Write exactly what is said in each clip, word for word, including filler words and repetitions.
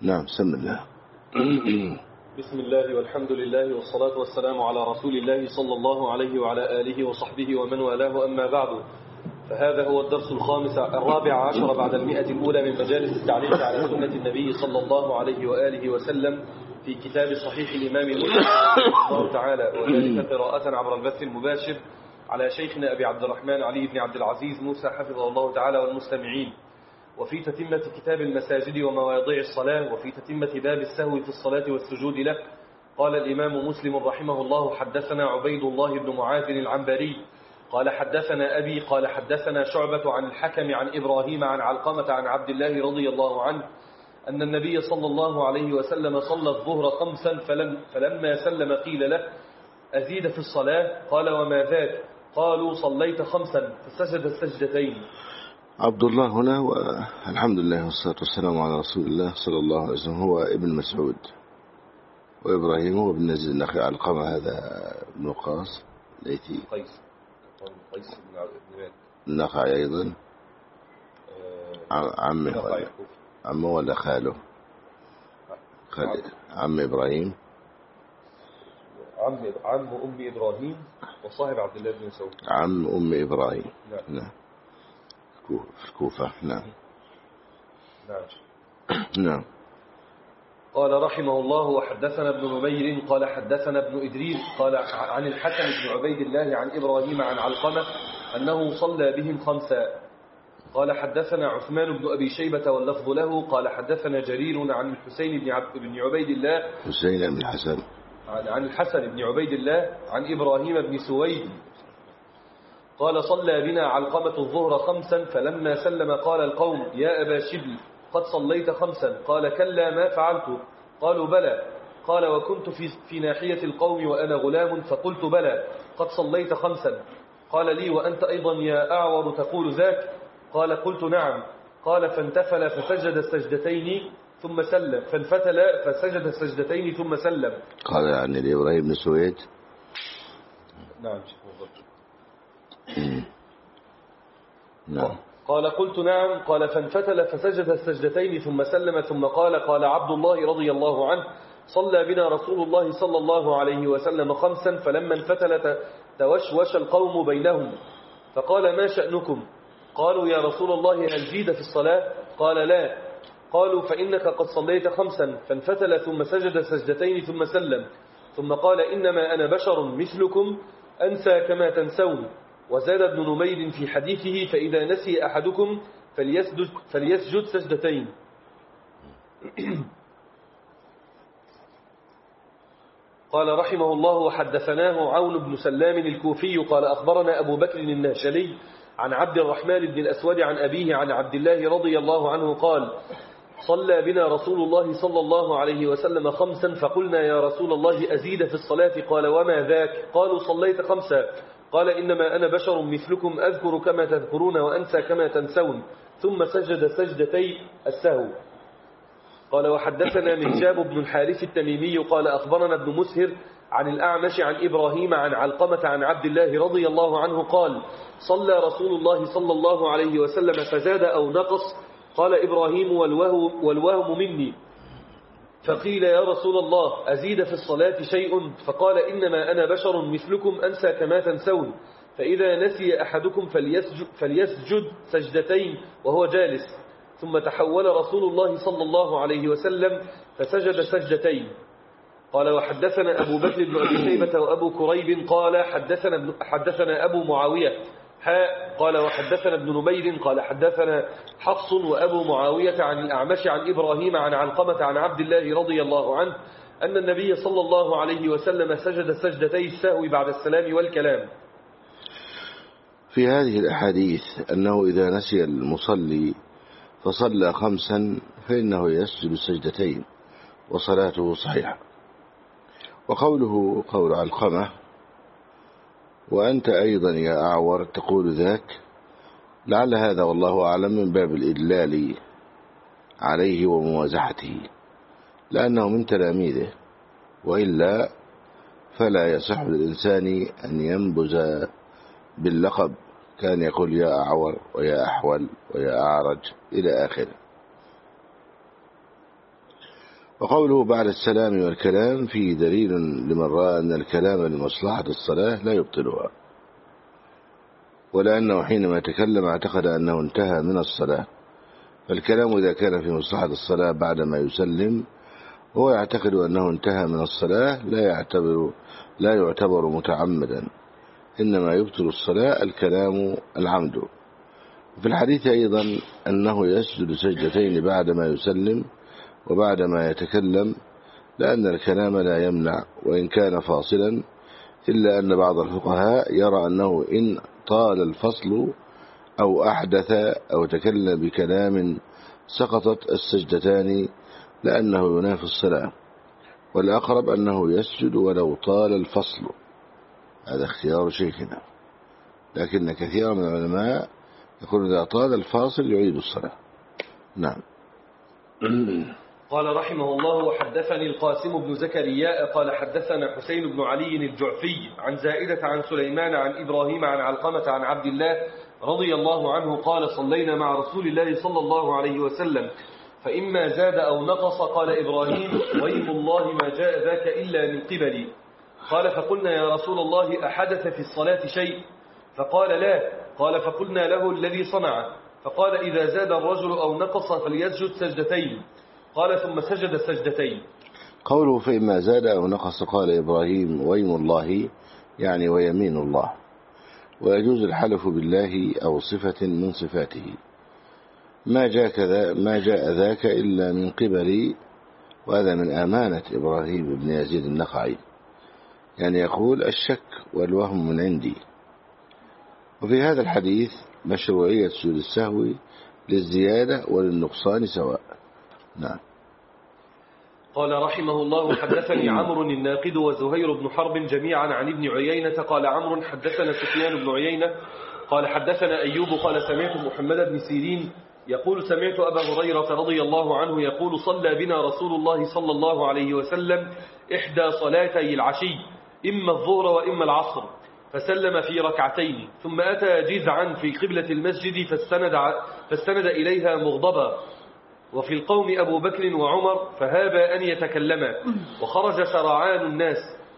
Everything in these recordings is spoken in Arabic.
نعم بسم الله. بسم الله والحمد لله والصلاة والسلام على رسول الله صلى الله عليه وعلى آله وصحبه ومن والاه، أما بعد، فهذا هو الدرس الخامس الرابع عشر بعد المئة الأولى من مجالس التعليق على سنة النبي صلى الله عليه وآله وسلم في كتاب صحيح الإمام مسلم رحمه الله تعالى، وذلك قراءة عبر البث المباشر على شيخنا أبي عبد الرحمن علي بن عبد العزيز موسى حفظه الله تعالى والمستمعين، وفي تتمة كتاب المساجد ومواضع الصلاة، وفي تتمة باب السهو في الصلاة والسجود له. قال الإمام مسلم رحمه الله: حدثنا عبيد الله بن معاذ العنبري قال حدثنا أبي قال حدثنا شعبة عن الحكم عن إبراهيم عن علقمة عن عبد الله رضي الله عنه أن النبي صلى الله عليه وسلم صلى الظهر خمسا فلم فلما سلم قيل له: أزيد في الصلاة؟ قال: وما ذاك؟ قالوا: صليت خمسا، فسجد السجدتين. عبد الله هنا، والحمد لله والصلاة والسلام على رسول الله صلى الله عليه وسلم، هو ابن مسعود، وإبراهيم هو بن نزل النخعي، علقمة هذا ابن وقاص ليثي، قيس قيس بن النخعي أيضا عمه ولا عمه ولا خاله؟ خال عم إبراهيم، عم عم أم إبراهيم وصاحب عبد الله بن مسعود، عم أم إبراهيم. نعم نعم في الكوفة. نعم نعم نعم. قال رحمه الله: وحدثنا ابن نمير قال حدثنا ابن إدريس قال عن الحسن بن عبيد الله عن إبراهيم عن علقمة أنه صلى بهم خمسا. قال حدثنا عثمان بن أبي شيبة واللفظ له قال حدثنا جرير عن الحسين بن, عب... بن عبيد الله حسين بن الحسن عن... عن الحسن بن عبيد الله عن إبراهيم بن سويد قال: صلى بنا علقمة الظهر خمسا، فلما سلم قال القوم: يا أبا شبل، قد صليت خمسا؟ قال: كلا، ما فعلت؟ قالوا: بلى. قال: وكنت في, في ناحية القوم وأنا غلام، فقلت: بلى، قد صليت خمسا. قال لي: وأنت أيضا يا أعور تقول ذاك؟ قال: قلت: نعم. قال: فانتفل فسجد السجدتين ثم سلم، فانفتل فسجد السجدتين ثم سلم. قال يعني لإبراهيم بن سويد. نعم نعم. قال: قلت: نعم. قال: فانفتل فسجد السجدتين ثم سلم، ثم قال: قال عبد الله رضي الله عنه: صلى بنا رسول الله صلى الله عليه وسلم خمسا، فلما انفتل توشوش القوم بينهم، فقال: ما شأنكم؟ قالوا: يا رسول الله، هل زيد في الصلاة؟ قال: لا. قالوا: فإنك قد صليت خمسا. فانفتل ثم سجد سجدتين ثم سلم، ثم قال: إنما أنا بشر مثلكم أنسى كما تنسون. وزاد ابن نمير في حديثه: فإذا نسي أحدكم فليسجد, فليسجد سجدتين. قال رحمه الله: وحدثناه عون بن سلام الكوفي قال أخبرنا أبو بكر النهشلي عن عبد الرحمن بن الأسود عن أبيه عن عبد الله رضي الله عنه قال: صلى بنا رسول الله صلى الله عليه وسلم خمسا، فقلنا: يا رسول الله، أزيد في الصلاة؟ قال: وما ذاك؟ قالوا: صليت خمسا. قال: إنما أنا بشر مثلكم أذكر كما تذكرون وأنسى كما تنسون. ثم سجد سجدتي السهو. قال: وحدثنا مهجاب بن الحارث التميمي قال أخبرنا ابن مسهر عن الأعمش عن إبراهيم عن علقمة عن عبد الله رضي الله عنه قال: صلى رسول الله صلى الله عليه وسلم فزاد أو نقص. قال إبراهيم: والوهم, والوهم مني. فقيل: يا رسول الله، أزيد في الصلاة شيء؟ فقال: إنما أنا بشر مثلكم أنسى كما تنسون، فإذا نسي أحدكم فليسجد, فليسجد سجدتين وهو جالس. ثم تحول رسول الله صلى الله عليه وسلم فسجد سجدتين. قال: وحدثنا أبو بكر بن أبي شيبة وأبو كريب قال حدثنا, حدثنا أبو معاوية حاء قال: وحدثنا ابن نمير قال حدثنا حفص وأبو معاوية عن الأعمش عن إبراهيم عن علقمة عن عبد الله رضي الله عنه أن النبي صلى الله عليه وسلم سجد سجدتي السهو بعد السلام والكلام. في هذه الأحاديث أنه إذا نسي المصلي فصلى خمسا فإنه يسجد السجدتين وصلاته صحيحة. وقوله قول علقمة: وأنت أيضا يا أعور تقول ذاك، لعل هذا والله أعلم من باب الإدلال عليه وموازحته، لأنه من تلاميذه، وإلا فلا يصح للإنسان أن ينبذ باللقب، كان يقول يا أعور ويا أحول ويا أعرج إلى آخره. وقوله بعد السلام والكلام فيه دليل لمن رأى أن الكلام لمصلحة الصلاة لا يبطلها، ولأنه حينما تكلم اعتقد أنه انتهى من الصلاة، فالكلام إذا كان في مصلحة الصلاة بعدما يسلم هو يعتقد أنه انتهى من الصلاة لا يعتبر, لا يعتبر متعمدا، إنما يبطل الصلاة الكلام العمد. في الحديث أيضا أنه يسجد سجدتين بعدما يسلم وبعدما يتكلم، لأن الكلام لا يمنع وإن كان فاصلا، إلا أن بعض الفقهاء يرى أنه إن طال الفصل أو أحدث أو تكلم بكلام سقطت السجدتان لأنه ينافي الصلاة، والأقرب أنه يسجد ولو طال الفصل، هذا اختيار شيخنا، لكن كثيرا من العلماء يقول إذا طال الفاصل يعيد الصلاة. نعم. قال رحمه الله: وحدثني القاسم بن زكريا قال حدثنا حسين بن علي الجعفي عن زائدة عن سليمان عن إبراهيم عن علقمة عن عبد الله رضي الله عنه قال: صلينا مع رسول الله صلى الله عليه وسلم فإما زاد أو نقص. قال إبراهيم: ويم الله ما جاء ذاك إلا من قبلي. قال: فقلنا يا رسول الله أحدث في الصلاة شيء؟ فقال: لا. قال: فقلنا له الذي صنع. فقال: إذا زاد الرجل أو نقص فليسجد سجدتين. قال: ثم سجد سجدتين. قوله فإما زاد أو نقص، قال إبراهيم: ويم الله يعني ويمين الله، ويجوز الحلف بالله أو صفة من صفاته، ما جاء, كذا ما جاء ذاك إلا من قبلي، وهذا من أمانة إبراهيم بن يزيد النخعي، يعني يقول الشك والوهم من عندي. وفي هذا الحديث مشروعية سجود السهو للزيادة وللنقصان سواء. نعم. قال رحمه الله: حدثني عمرو الناقد وزهير بن حرب جميعا عن ابن عيينة. قال عمرو: حدثنا سفيان بن عيينة قال حدثنا أيوب قال سمعت محمد بن سيرين يقول: سمعت أبا هريرة رضي الله عنه يقول: صلى بنا رسول الله صلى الله عليه وسلم إحدى صلاتي العشي، إما الظهر وإما العصر، فسلم في ركعتين، ثم أتى جذعا في قبلة المسجد فاستند, فاستند إليها مغضبا، وفي القوم أبو بكر وعمر فهابا أن يتكلما، وخرج سرعان الناس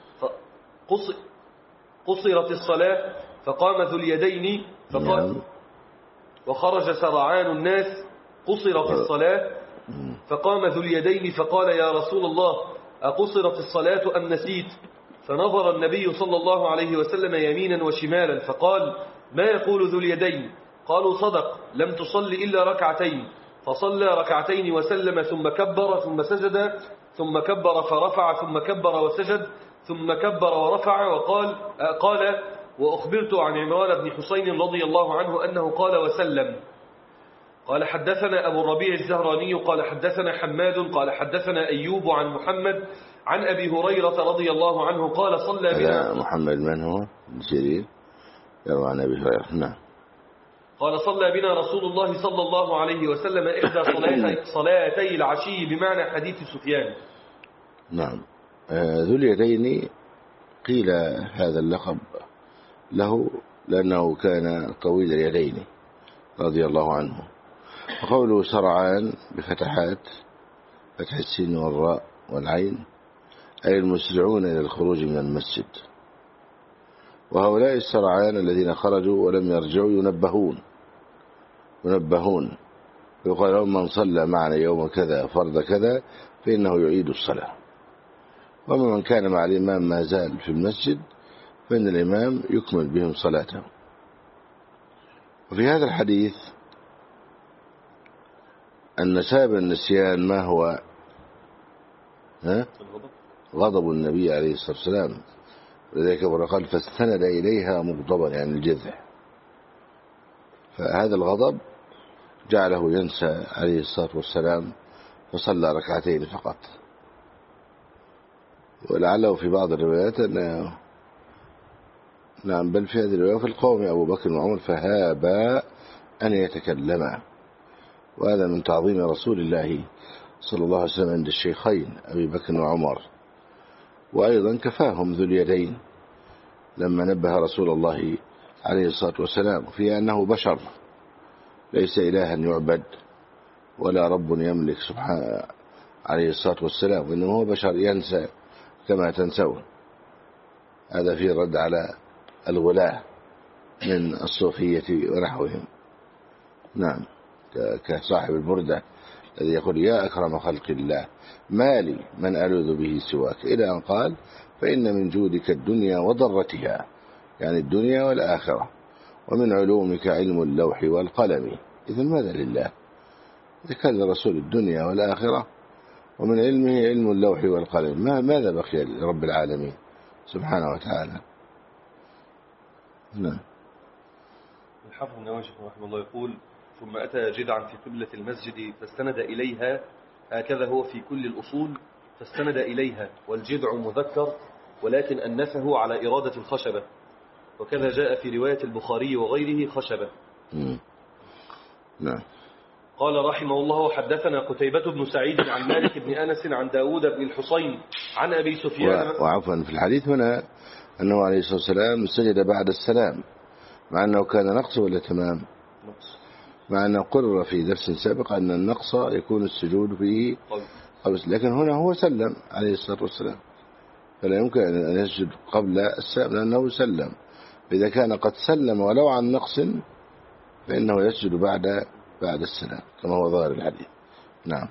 قصرت الصلاة فقام ذو اليدين فقال وخرج سرعان الناس قصرت الصلاة فقام ذو اليدين فقال: يا رسول الله، أقصرت الصلاة أم نسيت؟ فنظر النبي صلى الله عليه وسلم يمينا وشمالا فقال: ما يقول ذو اليدين؟ قالوا: صدق، لم تصل إلا ركعتين. فصلى ركعتين وسلم ثم كبر ثم سجد ثم كبر فرفع ثم كبر وسجد ثم كبر ورفع. وقال قال وأخبرت عن عمران بن حسين رضي الله عنه أنه قال وسلم. قال حدثنا أبو الربيع الزهراني قال حدثنا حماد قال حدثنا أيوب عن محمد عن أبي هريرة رضي الله عنه قال: صلى بنا محمد من هو جرير يروى عن أبي هريرة. نعم. قال: صلى بنا رسول الله صلى الله عليه وسلم إحدى صلاتي, صلاتي العشي، بمعنى حديث سفيان. نعم. ذو اليدين قيل هذا اللقب له لأنه كان طويل اليدين رضي الله عنه. وقوله سرعان بفتحات فتح السين والراء والعين أي المسرعون إلى الخروج من المسجد. وهؤلاء السرعان الذين خرجوا ولم يرجعوا ينبهون ينبهون ويقال لهم: من صلى معنا يوم كذا فرض كذا فإنه يعيد الصلاة. ومن كان مع الإمام ما زال في المسجد فإن الإمام يكمل بهم صلاته. وفي هذا الحديث أن سبب النسيان ما هو؟ ها؟ غضب النبي عليه الصلاة والسلام، ولذلك قال: فاستند إليها مغضبا، يعني الجذع. فهذا الغضب جعله ينسى عليه الصلاة والسلام فصلى ركعتين فقط. ولعله في بعض الروايات أن نعم بل في هذه الرواية في القوم أبو بكر وعمر فهابا أن يتكلما، وهذا من تعظيم رسول الله صلى الله عليه وسلم عند الشيخين أبي بكر وعمر. وأيضا كفاهم ذو اليدين لما نبه رسول الله عليه الصلاة والسلام في أنه بشر ليس إلها يعبد ولا رب يملك سبحانه عليه الصلاة والسلام، وإنه هو بشر ينسى كما تنسون. هذا فيه رد على الغلاة من الصوفية ونحوهم. نعم، كصاحب البردة الذي يقول يا أكرم خلق الله ما لي من ألوذ به سواك، إلى أن قال فإن من جودك الدنيا وضرتها، يعني الدنيا والآخرة، ومن علومك علم اللوح والقلم. إذن ماذا لله؟ إذا كان لرسول الدنيا والآخرة ومن علمه علم اللوح والقلم، ما ماذا بقي لرب العالمين سبحانه وتعالى؟ نعم. الحافظ النووي رحمه الله يقول ثم أتى جذعا في قبلة المسجد فاستند إليها، هكذا هو في كل الأصول، فاستند إليها، والجذع مذكر ولكن أنثه على إرادة الخشبة، وكذا جاء في رواية البخاري وغيره خشبة. نعم. قال رحمه الله حدثنا قتيبة بن سعيد عن مالك بن أنس عن داود بن الحصين عن أبي سفيان. وعفوا في الحديث هنا أنه عليه الصلاة والسلام سجد بعد السلام، مع أنه كان نقص ولا تمام؟ نقص. مع أنه قرر في درس سابق أن النقص يكون السجود فيه قبل، لكن هنا هو سلم عليه الصلاة والسلام، فلا يمكن أن يسجد قبل السلام لأنه سلم. إذا كان قد سلم ولو عن نقص فإنه يسجد بعد بعد السلام كما هو ظاهر الحديث. نعم.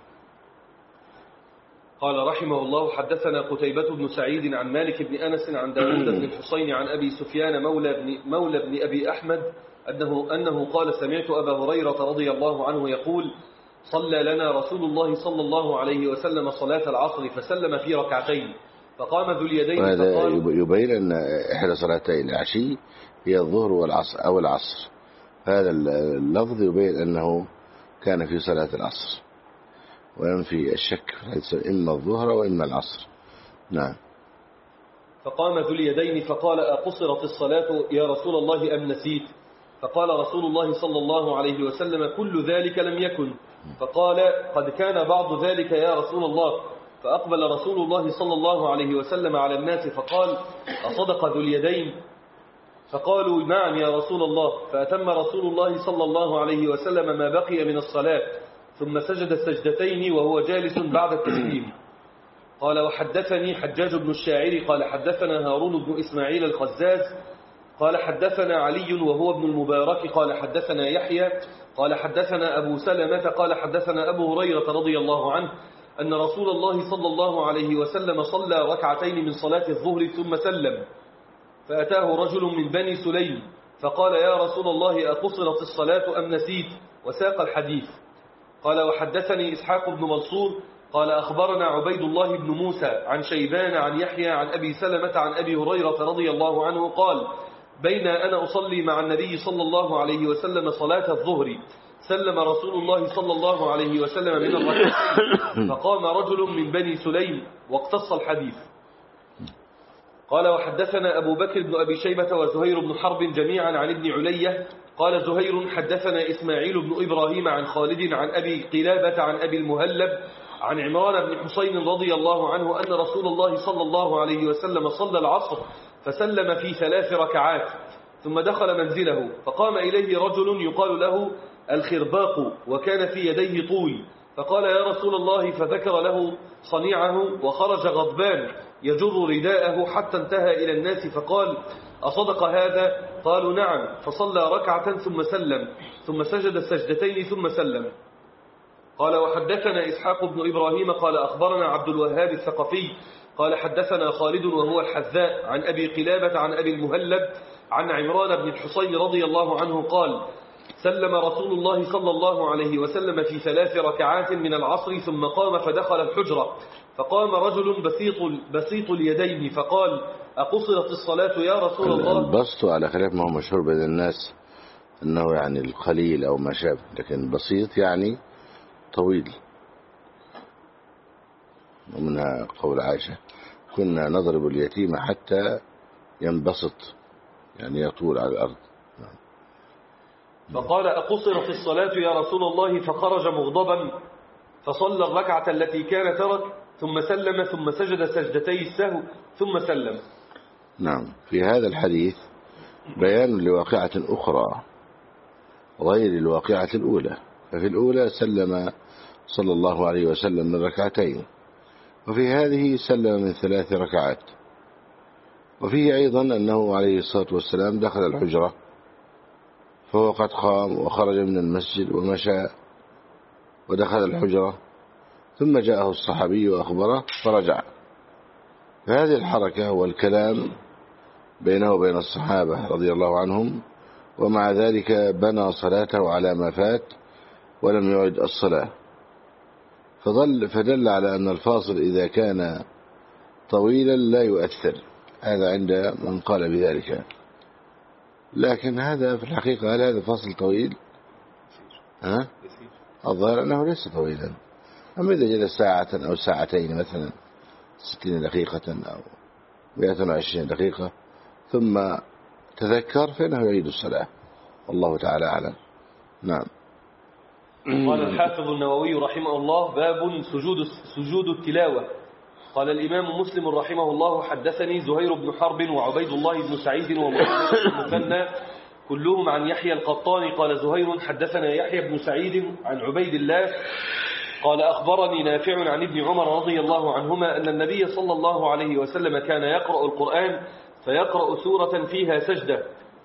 قال رحمه الله حدثنا قتيبة بن سعيد عن مالك بن أنس عن داود بن الحصين عن أبي سفيان مولى بن, مولى بن أبي أحمد أنه, أنه قال سمعت أبا هريرة رضي الله عنه يقول صلى لنا رسول الله صلى الله عليه وسلم صلاة العصر فسلم في ركعتين فقام ذو اليدين وهذا فقال يبين أن إحدى صلاتي العشي هي الظهر والعصر أو العصر. هذا اللفظ يبين أنه كان في صلاة العصر، وينفي الشك إما الظهر وإما العصر. نعم. فقام ذو اليدين فقال أقصرت الصلاة يا رسول الله أم نسيت؟ فقال رسول الله صلى الله عليه وسلم كل ذلك لم يكن. فقال قد كان بعض ذلك يا رسول الله. فأقبل رسول الله صلى الله عليه وسلم على الناس فقال أصدق ذو اليدين؟ فقالوا نعم يا رسول الله. فأتم رسول الله صلى الله عليه وسلم ما بقي من الصلاة ثم سجد السجدتين وهو جالس بعد التسليم. قال وحدثني حجاج بن الشاعر قال حدثنا هارون بن إسماعيل الخزاز قال حدثنا علي وهو ابن المبارك قال حدثنا يحيى قال حدثنا أبو سلمة قال حدثنا أبو هريرة رضي الله عنه أن رسول الله صلى الله عليه وسلم صلى ركعتين من صلاة الظهر ثم سلم، فأتاه رجل من بني سليم فقال يا رسول الله أقصرت الصلاة أم نسيت؟ وساق الحديث. قال وحدثني إسحاق بن منصور قال أخبرنا عبيد الله بن موسى عن شيبان عن يحيى عن أبي سلمة عن أبي هريرة رضي الله عنه قال بين أنا أصلي مع النبي صلى الله عليه وسلم صلاة الظهر سلم رسول الله صلى الله عليه وسلم من الركعتين فقام رجل من بني سليم واقتص الحديث. قال وحدثنا أبو بكر بن أبي شيبة وزهير بن حرب جميعا عن ابن علية قال زهير حدثنا إسماعيل بن إبراهيم عن خالد عن أبي قلابة عن أبي المهلب عن عمران بن حسين رضي الله عنه أن رسول الله صلى الله عليه وسلم صلى العصر فسلم في ثلاث ركعات ثم دخل منزله فقام إليه رجل يقال له الخرباق وكان في يديه طول فقال يا رسول الله فذكر له صنيعه وخرج غضبان يجر رداءه حتى انتهى إلى الناس فقال أصدق هذا؟ قالوا نعم. فصلى ركعة ثم سلم ثم سجد السجدتين ثم سلم. قال وحدثنا إسحاق بن إبراهيم قال أخبرنا عبد الوهاب الثقفي قال حدثنا خالد وهو الحذاء عن أبي قلابة عن أبي المهلب عن عمران بن الحصين رضي الله عنه قال سلم رسول الله صلى الله عليه وسلم في ثلاث ركعات من العصر ثم قام فدخل الحجرة فقام رجل بسيط, بسيط اليدين فقال أقصرت الصلاة يا رسول الله؟ البسط على خلاف ما هو مشهور بين الناس أنه يعني القليل أو ما شابه، لكن بسيط يعني طويل. ومنها قول عائشة كنا نضرب اليتيم حتى ينبسط يعني يطول على الأرض. فقال أقصرت الصلاة يا رسول الله؟ فخرج مغضبا فصلى الركعة التي كان ترك ثم سلم ثم سجد سجدتي السهو ثم سلم. نعم. في هذا الحديث بيان لواقعة أخرى غير الواقعة الأولى. ففي الأولى سلم صلى الله عليه وسلم من ركعتين، وفي هذه سلم من ثلاث ركعات. وفيه أيضا أنه عليه الصلاة والسلام دخل الحجرة فهو قد قام وخرج من المسجد ومشى ودخل الحجرة، ثم جاءه الصحابي وأخبره فرجع. فهذه الحركة والكلام بينه وبين الصحابة رضي الله عنهم، ومع ذلك بنى صلاته على ما فات ولم يعد الصلاة، فظل فدل على أن الفاصل إذا كان طويلا لا يؤثر. هذا عند من قال بذلك، لكن هذا في الحقيقة هل هذا فاصل طويل؟ ها؟ الظاهر أنه ليس طويلا. أما إذا جلس ساعة أو ساعتين مثلا ستين دقيقة أو مئة وعشرين دقيقة ثم تذكر فإنه يعيد الصلاة، والله تعالى أعلم. نعم. قال الحافظ النووي رحمه الله: باب سجود سجود التلاوة. قال الإمام مسلم رحمه الله: حدثني زهير بن حرب وعبيد الله بن سعيد ومحمد بن مثنى كلهم عن يحيى القطان. قال زهير: حدثنا يحيى بن سعيد عن عبيد الله قال أخبرني نافع عن ابن عمر رضي الله عنهما أن النبي صلى الله عليه وسلم كان يقرأ القرآن فيقرأ سورة فيها سجدة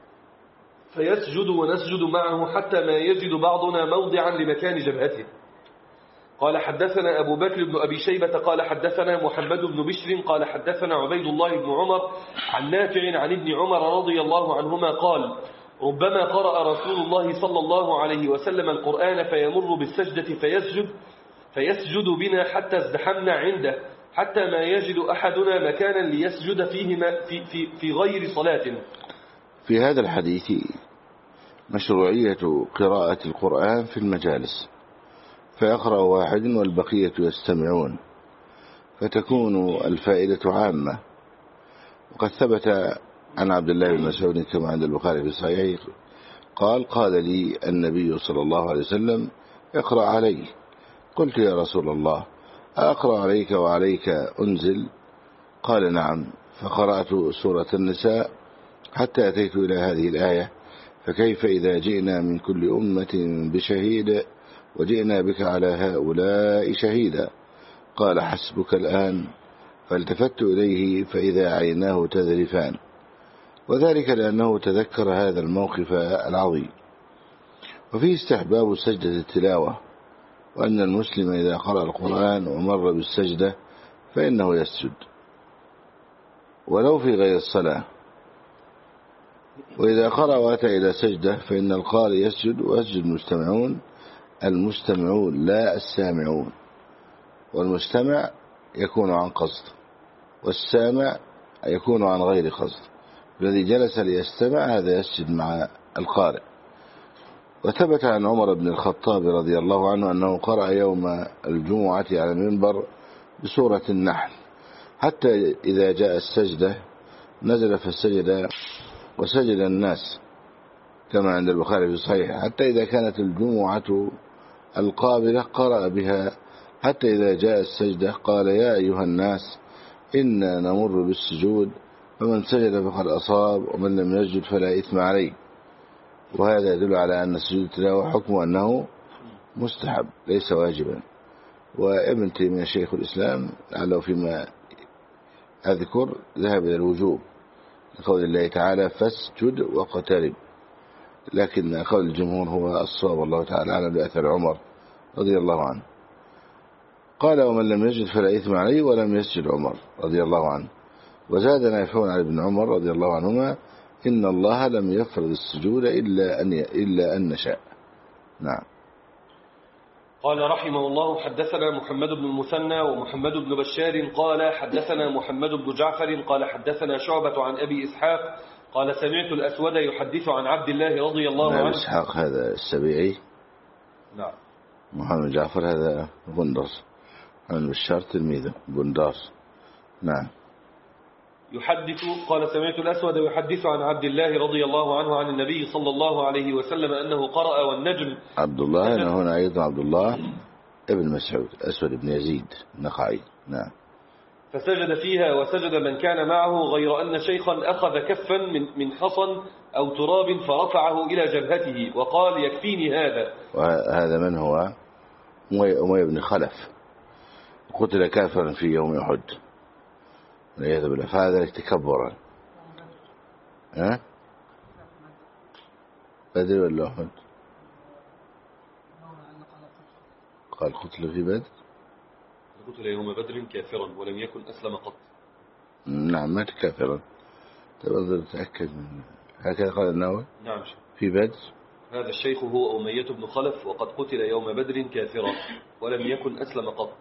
فيسجد ونسجد معه حتى ما يجد بعضنا موضعا لمكان جبهته. قال حدثنا أبو بكر بن أبي شيبة قال حدثنا محمد بن بشر قال حدثنا عبيد الله بن عمر عن نافع عن ابن عمر رضي الله عنهما قال: ربما قرأ رسول الله صلى الله عليه وسلم القرآن فيمر بالسجدة فيسجد فيسجد بنا حتى ازدحمنا عنده حتى ما يجد أحدنا مكانا ليسجد فيه في, في, في غير صلاة. في هذا الحديث مشروعية قراءة القرآن في المجالس، فيقرأ واحد والبقية يستمعون فتكون الفائدة عامة. وقد ثبت عن عبد الله بن مسعود كما عند البخاري في صحيحه قال: قال لي النبي صلى الله عليه وسلم: اقرأ علي. قلت: يا رسول الله، أقرأ عليك وعليك أنزل؟ قال: نعم. فقرأت سورة النساء حتى أتيت إلى هذه الآية: فكيف إذا جئنا من كل أمة بشهيد وجئنا بك على هؤلاء شهيدا. قال: حسبك الآن. فالتفت إليه فإذا عيناه تذرفان، وذلك لأنه تذكر هذا الموقف العظيم. وفيه استحباب سجدة التلاوة، وأن المسلم إذا قرأ القرآن ومر بالسجدة فإنه يسجد ولو في غير الصلاة، وإذا قرأ وأتى إلى سجدة فإن القارئ يسجد ويسجد المستمعون. المستمعون لا السامعون، والمستمع يكون عن قصد والسامع يكون عن غير قصد. الذي جلس ليستمع هذا يسجد مع القارئ. وثبت عن عمر بن الخطاب رضي الله عنه أنه قرأ يوم الجمعة على المنبر بسورة النحل حتى إذا جاء السجدة نزل فالسجد وسجد الناس كما عند البخاري في صحيح، حتى إذا كانت الجمعة القابلة قرأ بها حتى إذا جاء السجدة قال: يا أيها الناس إنا نمر بالسجود فمن سجد فقد أصاب ومن لم يسجد فلا إثم عليه. وهذا يدل على أن سجود التلاوة حكمه أنه مستحب ليس واجبا. وابن تيمية شيخ الإسلام لعله فيما أذكر ذهب إلى الوجوب لقول الله تعالى: فاسجد واقترب، لكن قول الجمهور هو الصواب والله تعالى أعلم بأثر عمر رضي الله عنه. قال: ومن لم يسجد فلا إثم عليه ولم يسجد عمر رضي الله عنه. وزاد نافع عن ابن عمر رضي الله عنهما: إن الله لم يفرض السجود إلا أن إلا أن نشاء. نعم. قال رحمه الله: حدثنا محمد بن المثنى ومحمد بن بشار قال حدثنا محمد بن جعفر قال حدثنا شعبة عن أبي إسحاق قال سمعت الأسود يحدث عن عبد الله رضي الله عنه. أبي إسحاق هذا السبيعي. نعم. محمد جعفر هذا غندر. محمد بشار تلميذه بندار. نعم. يحدث قال سمعت الأسود يحدث عن عبد الله رضي الله عنه عن النبي صلى الله عليه وسلم أنه قرأ والنجم. عبد الله هنا, هنا أيضا عبد الله ابن مسعود أسود بن يزيد النخعي. نعم. فسجد فيها وسجد من كان معه غير أن شيخا أخذ كفا من من حصن أو تراب فرفعه إلى جبهته وقال: يكفيني هذا. وهذا من هو؟ أمية بن خلف قتل كافرا في يوم أحد والعياذ بالله، فهذا تكبرا. ها بدر ولا أحد؟ قال قتل في بدر، قتل يوم بدر كافرا ولم يكن أسلم قط. نعم مات كافرا. تبغى تتأكد من هكذا قال النووي. نعم في بدر. هذا الشيخ هو أمية بن خلف وقد قتل يوم بدر كافرا ولم يكن أسلم قط.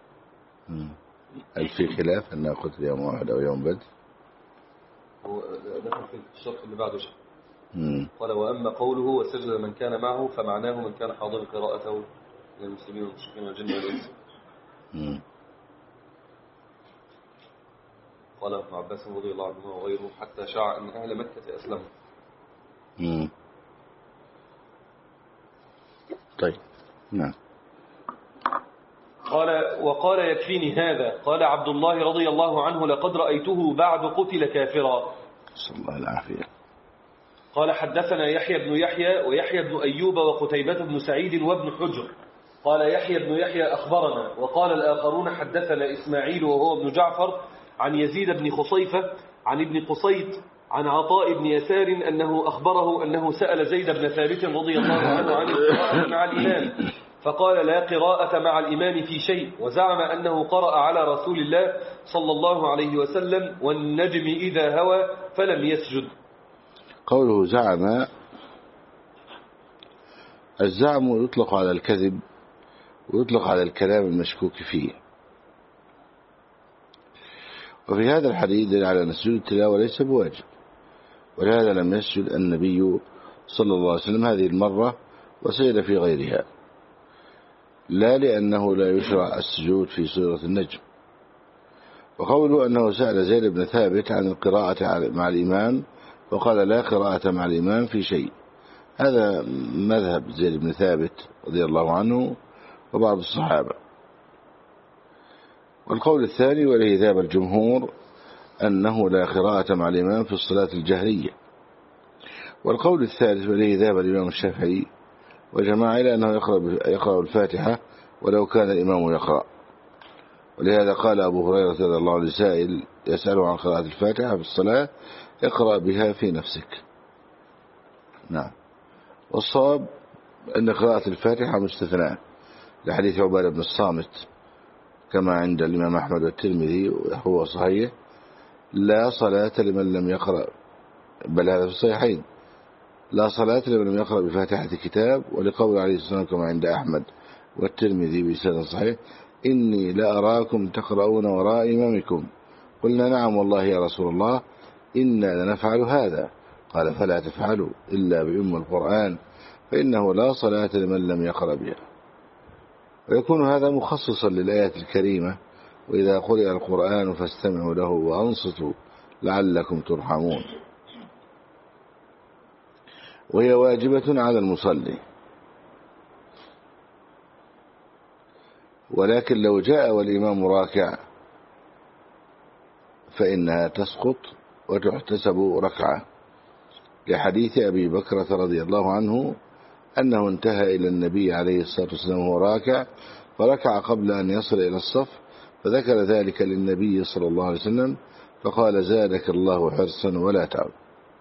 هل في خلاف أنه قتل يوم واحد أو يوم بدر؟ هو دخل في الشرط اللي بعده شيء. قال وأما قوله وسجد من كان معه فمعناه من كان حاضر قراءته من المسلمين والمشركين والجن والإنس. قال ابن عباس رضي الله عنه وغيره حتى شاع أن أهل مكة أسلموا. مم. طيب نعم. قال وقال يكفيني هذا. قال عبد الله رضي الله عنه لقد رأيته بعد قتل كافرا. صلى الله العافية. قال حدثنا يحيى بن يحيى ويحيى بن أيوب وقتيبة بن سعيد وابن حجر. قال يحيى بن يحيى أخبرنا. وقال الآخرون حدثنا إسماعيل وهو ابن جعفر عن يزيد بن خصيفة عن ابن قصيد عن عطاء بن يسار أنه أخبره أنه سأل زيد بن ثابت رضي الله عنه عن القراءة مع الإمام فقال لا قراءة مع الإمام في شيء، وزعم أنه قرأ على رسول الله صلى الله عليه وسلم والنجم إذا هوى فلم يسجد. قوله زعم، الزعم يطلق على الكذب ويطلق على الكلام المشكوك فيه. وفي هذا الحديث دل على أن سجود التلاوة ليس بواجب، ولهذا لم يسجد النبي صلى الله عليه وسلم هذه المرة وسجد في غيرها، لا لأنه لا يشرع السجود في سورة النجم. وقوله أنه سأل زيد بن ثابت عن القراءة مع الإمام وقال لا قراءة مع الإمام في شيء، هذا مذهب زيد بن ثابت رضي الله عنه وبعض الصحابة. والقول الثاني والذي ذهب الجمهور أنه لا قراءة مع الإمام في الصلاة الجهرية. والقول الثالث والذي ذهب الإمام الشافعي وجماعة إلى أنه يقرأ, يقرأ الفاتحة ولو كان الإمام يقرأ. ولهذا قال أبو هريرة رضي الله عنه لسائل يسأله عن قراءة الفاتحة في الصلاة اقرأ بها في نفسك. نعم. والصواب أن قراءة الفاتحة مستثناء لحديث عبادة بن الصامت كما عند الإمام أحمد والترمذي هو صحيح لا صلاة لمن لم يقرأ، بل هذا في الصحيحين لا صلاة لمن لم يقرأ بفاتحة كتاب. ولقول عليه الصلاة والسلام كما عند أحمد والترمذي بإسناد صحيح إني لأراكم تقرؤون وراء إمامكم. قلنا نعم والله يا رسول الله إنا لنفعل هذا. قال فلا تفعلوا إلا بأم القرآن فإنه لا صلاة لمن لم يقرأ بها. ويكون هذا مخصصا للآية الكريمة وإذا قرئ القرآن فاستمعوا له وأنصتوا لعلكم ترحمون، وهي واجبة على المصلي. ولكن لو جاء والإمام راكع فإنها تسقط وتحتسب ركعة، لحديث أبي بكرة رضي الله عنه أنه انتهى إلى النبي عليه الصلاة والسلام وهو راكع فركع قبل أن يصل إلى الصف فذكر ذلك للنبي صلى الله عليه وسلم فقال زادك الله حرصا ولا تعب.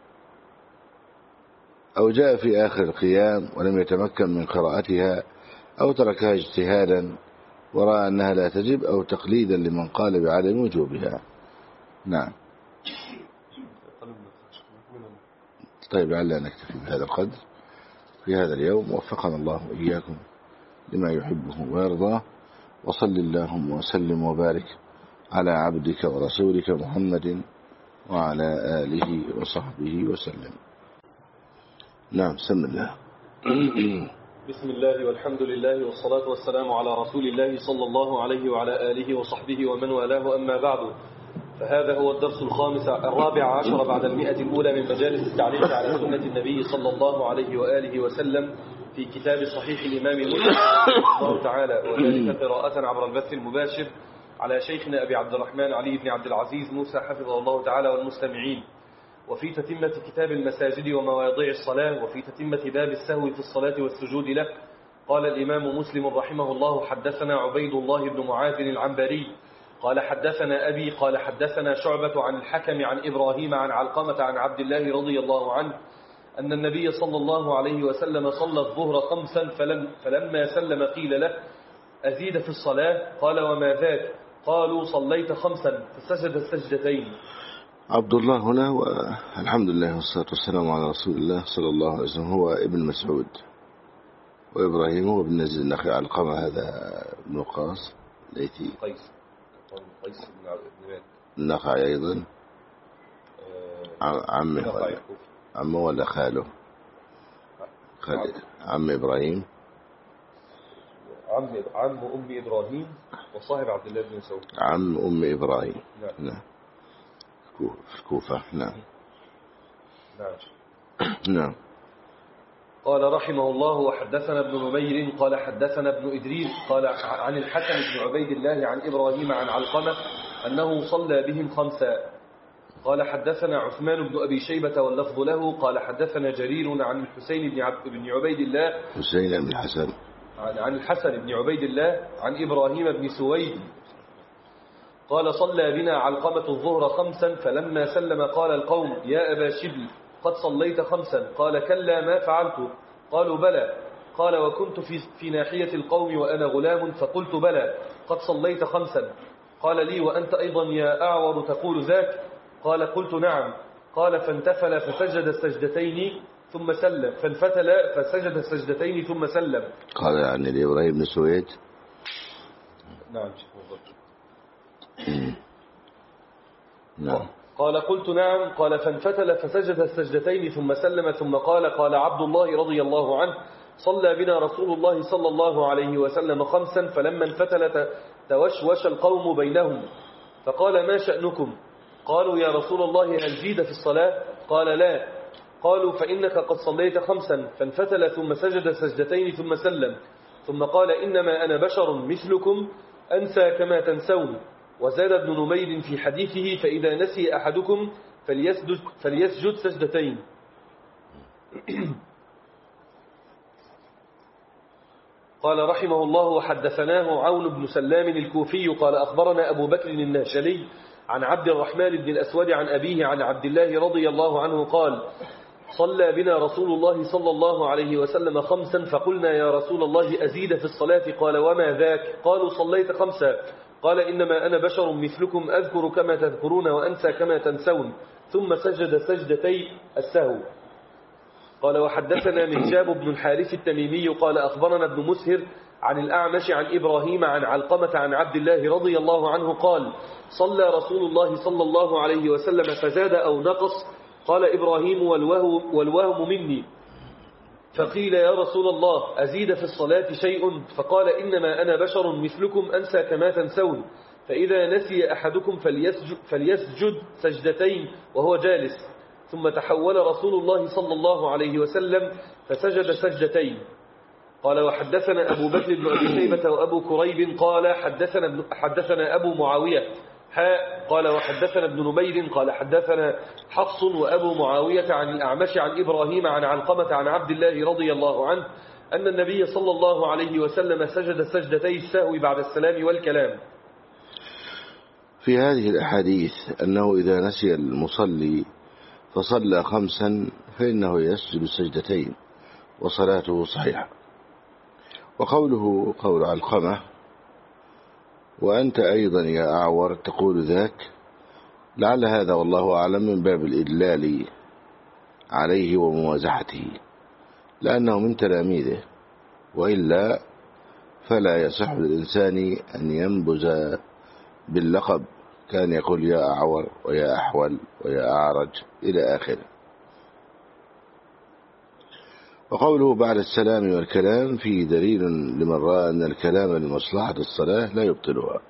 أو جاء في آخر القيام ولم يتمكن من قراءتها أو تركها اجتهادا ورأى أنها لا تجب أو تقليدا لمن قال بعدم وجوبها. نعم. طيب لعلنا نكتفي بهذا القدر في هذا اليوم، وفقنا الله وإياكم لما يحبه ويرضاه، وصل اللهم وسلم وبارك على عبدك ورسولك محمد وعلى آله وصحبه وسلم. نعم سم الله. بسم الله والحمد لله والصلاة والسلام على رسول الله صلى الله عليه وعلى آله وصحبه ومن والاه، أما بعد، فهذا هو الدرس الخامس الرابع عشر بعد المئة الأولى من مجالس التعليق على سنة النبي صلى الله عليه وآله وسلم في كتاب صحيح الإمام مسلم رحمه الله تعالى، وذلك قراءة عبر البث المباشر على شيخنا أبي عبد الرحمن علي بن عبد العزيز موسى حفظه الله تعالى والمستمعين، وفي تتمة كتاب المساجد ومواضيع الصلاة، وفي تتمة باب السهو في الصلاة والسجود له، قال الإمام مسلم رحمه الله حدثنا عبيد الله بن معاذ العنبري قال حدثنا أبي قال حدثنا شعبة عن الحكم عن إبراهيم عن علقمة عن عبد الله رضي الله عنه أن النبي صلى الله عليه وسلم صلى الظهر خمسا فلم فلما سلم قيل له أزيد في الصلاة قال وما ذاك قالوا صليت خمسا فسجد السجدتين. عبد الله هنا والحمد لله والصلاة والسلام على رسول الله صلى الله عليه وسلم هو ابن مسعود، وإبراهيم هو بن نزل النخعي. علقمة هذا ابن وقاص ليثي قيس قيس بن عبد النخعي أيضا عمه ولا عمه ولا خاله؟ خال عم إبراهيم عم عم أم إبراهيم وصاحب عبد الله بن مسعود. عم أم إبراهيم. نعم. نعم. في الكوفة. نعم. نعم. نعم. قال رحمه الله وحدثنا ابن نمير قال حدثنا ابن إدريس قال عن الحكم بن عبيد الله عن إبراهيم عن علقمة أنه صلى بهم خمسا. قال حدثنا عثمان بن أبي شيبة واللفظ له قال حدثنا جرير عن الحسين بن, عب بن عبيد الله حسين بن الحسن عن الحسن بن عبيد الله عن إبراهيم بن سويد قال صلى بنا علقمة الظهر خمسا فلما سلم قال القوم يا أبا شبل قد صليت خمسا قال كلا ما فعلت قالوا بلى قال وكنت في, في ناحية القوم وأنا غلام فقلت بلى قد صليت خمسا قال لي وأنت أيضا يا أعور تقول ذاك قال قلت نعم قال فانتفل فسجد السجدتين ثم سلم فانفتل فسجد السجدتين ثم سلم. قال يعني لإبراهيم بن سويد. نعم. نعم. قال قلت نعم قال فانفتل فسجد السجدتين ثم سلم ثم قال قال عبد الله رضي الله عنه صلى بنا رسول الله صلى الله عليه وسلم خمسا فلما انفتل توشوش القوم بينهم فقال ما شأنكم قالوا يا رسول الله هل زيد في الصلاة قال لا قالوا فإنك قد صليت خمسا فانفتل ثم سجد سجدتين ثم سلم ثم قال إنما أنا بشر مثلكم أنسى كما تنسون. وزاد ابن نمير في حديثه فإذا نسي أحدكم فليسجد, فليسجد سجدتين. قال رحمه الله وحدثناه عون بن سلام الكوفي قال أخبرنا أبو بكر النهشلي عن عبد الرحمن بن الأسود عن أبيه عن عبد الله رضي الله عنه قال صلى بنا رسول الله صلى الله عليه وسلم خمسا فقلنا يا رسول الله أزيد في الصلاة قال وما ذاك قالوا صليت خمسا قال إنما أنا بشر مثلكم أذكر كما تذكرون وأنسى كما تنسون ثم سجد سجدتي السهو. قال وحدثنا منجاب بن الحارث التميمي قال أخبرنا ابن مسهر عن الأعمش عن إبراهيم عن علقمة عن عبد الله رضي الله عنه قال صلى رسول الله صلى الله عليه وسلم فزاد أو نقص قال إبراهيم والوهم, والوهم مني فقيل يا رسول الله أزيد في الصلاة شيء فقال إنما أنا بشر مثلكم أنسى كما تنسون فإذا نسي أحدكم فليسجد, فليسجد سجدتين وهو جالس ثم تحول رسول الله صلى الله عليه وسلم فسجد سجدتين. قال وحدثنا أبو بكر بن أبي شيبة وأبو كريب قال حدثنا, حدثنا أبو معاوية حاء قال وحدثنا ابن نمير قال حدثنا حفص وأبو معاوية عن الأعمش عن إبراهيم عن علقمة عن عبد الله رضي الله عنه أن النبي صلى الله عليه وسلم سجد سجدتي السهو بعد السلام والكلام. في هذه الأحاديث أنه إذا نسي المصلي فصلى خمسا فإنه يسجد السجدتين وصلاته صحيحة. وقوله قول علقمة وأنت أيضا يا أعور تقول ذاك لعل هذا والله أعلم من باب الإدلال عليه وموازحته لأنه من تلاميذه، وإلا فلا يصح للإنسان أن ينبذ باللقب كان يقول يا أعور ويا أحول ويا أعرج إلى آخره. وقوله بعد السلام والكلام فيه دليل لمن رأى أن الكلام لمصلحة الصلاة لا يبطلها،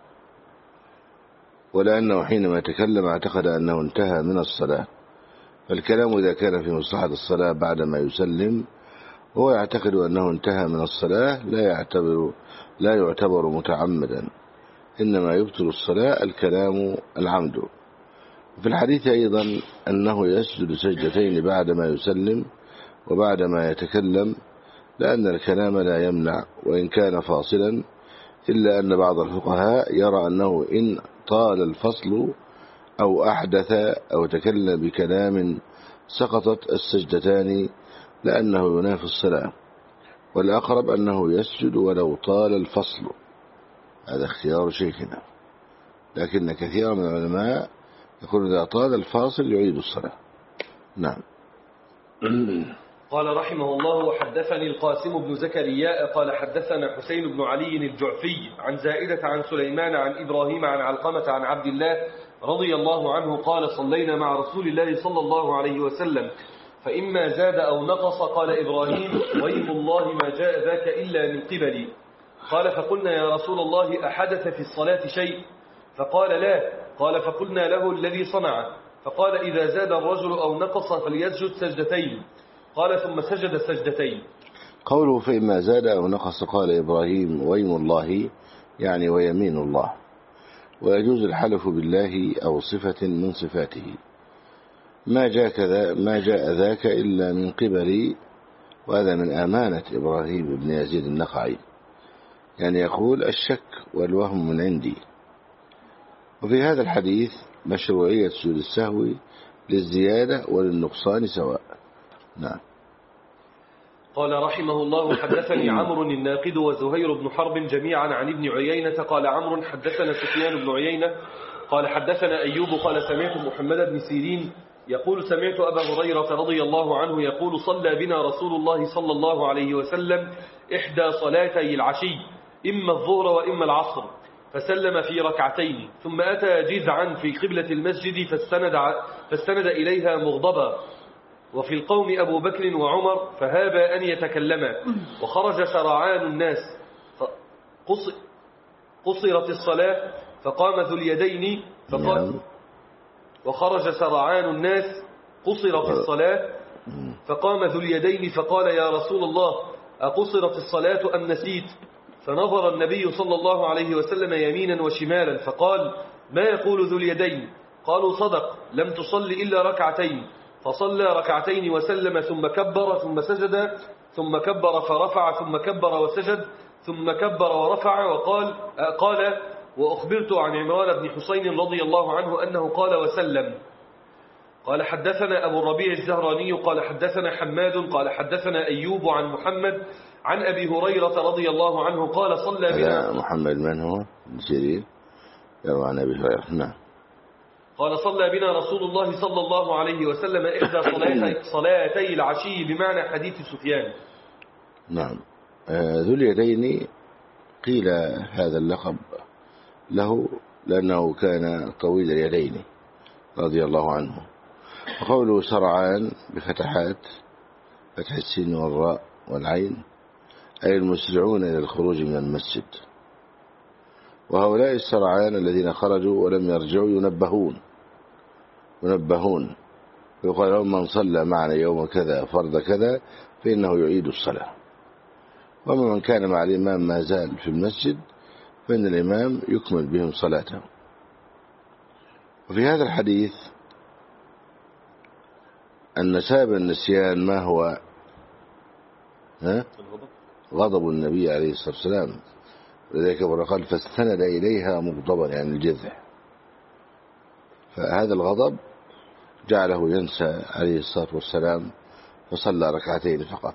ولأنه حينما تكلم اعتقد أنه انتهى من الصلاة، فالكلام إذا كان في مصلحة الصلاة بعدما يسلم وهو يعتقد أنه انتهى من الصلاة لا يعتبر, لا يعتبر متعمدا، إنما يبطل الصلاة الكلام العمد. في الحديث أيضا أنه يسجد سجدتين بعدما يسلم وبعدما يتكلم لأن الكلام لا يمنع وإن كان فاصلا، إلا أن بعض الفقهاء يرى أنه إن طال الفصل أو أحدث أو تكلم بكلام سقطت السجدتان لأنه ينافي الصلاة، والأقرب أنه يسجد ولو طال الفصل. هذا اختيار شيخنا، لكن كثير من العلماء يقول إذا طال الفاصل يعيد الصلاة. نعم. قال رحمه الله: وحدثني القاسم بن زكريا قال حدثنا حسين بن علي الجعفي عن زائدة عن سليمان عن إبراهيم عن علقمة عن عبد الله رضي الله عنه قال: صلينا مع رسول الله صلى الله عليه وسلم فإما زاد أو نقص. قال إبراهيم: ويم الله ما جاء ذاك إلا من قبلي. قال: فقلنا يا رسول الله أحدث في الصلاة شيء؟ فقال: لا. قال: فقلنا له الذي صنع. فقال: إذا زاد الرجل أو نقص فليسجد سجدتين. قال: ثم سجد سجدتين. قوله فإما زاد أو نقص، قال إبراهيم: ويم الله يعني ويمين الله، ويجوز الحلف بالله أو صفة من صفاته. ما جاء, كذا ما جاء ذاك إلا من قبلي، وهذا من أمانة إبراهيم بن يزيد النخعي، يعني يقول الشك والوهم من عندي. وفي هذا الحديث مشروعية سجود السهو للزيادة وللنقصان سواء. نعم. قال رحمه الله: حدثني عمرو الناقد وزهير بن حرب جميعا عن ابن عيينة. قال عمرو: حدثنا سفيان بن عيينة قال حدثنا أيوب قال سمعت محمد بن سيرين يقول: سمعت أبا هريرة رضي الله عنه يقول: صلى بنا رسول الله صلى الله عليه وسلم إحدى صلاتي العشي، إما الظهر وإما العصر، فسلم في ركعتين، ثم أتى جذعا في قبلة المسجد فاستند, فاستند إليها مغضبا، وفي القوم أبو بكر وعمر فهابا أن يتكلما، وخرج سرعان الناس قصرت الصلاة فقام ذو اليدين فقال وخرج سرعان الناس قصرت الصلاة فقام ذو اليدين فقال: يا رسول الله، أقصرت الصلاة أم نسيت؟ فنظر النبي صلى الله عليه وسلم يمينا وشمالا فقال: ما يقول ذو اليدين؟ قالوا: صدق، لم تصل إلا ركعتين. فصلى ركعتين وسلم ثم كبر ثم سجد ثم كبر فرفع ثم كبر وسجد ثم كبر ورفع. وقال قال وأخبرت عن عمران بن حسين رضي الله عنه أنه قال وسلم. قال حدثنا أبو الربيع الزهراني قال حدثنا حماد قال حدثنا أيوب عن محمد عن أبي هريرة رضي الله عنه قال: صلى بنا. محمد من هو؟ سيرين يروى عن أبي هريرة. نعم. قال: صلى بنا رسول الله صلى الله عليه وسلم إحدى صلاتي, صلاتي العشي، بمعنى حديث سفيان. نعم. ذو اليدين قيل هذا اللقب له لأنه كان طويل اليدين رضي الله عنه. وقوله سرعان بفتحات، فتح السين والراء والعين، أي المسرعون إلى الخروج من المسجد. وهؤلاء السرعان الذين خرجوا ولم يرجعوا ينبهون ينبهون ويقال لهم: من صلى معنا يوم كذا فرض كذا فإنه يعيد الصلاة. ومن من كان مع الإمام ما زال في المسجد فإن الإمام يكمل بهم صلاته. وفي هذا الحديث أن سبب النسيان ما هو؟ ها؟ غضب النبي عليه الصلاة والسلام، لذلك قال: فاستند إليها مغضبا، يعني الجذع. فهذا الغضب جعله ينسى عليه الصلاة والسلام فصلى ركعتين فقط.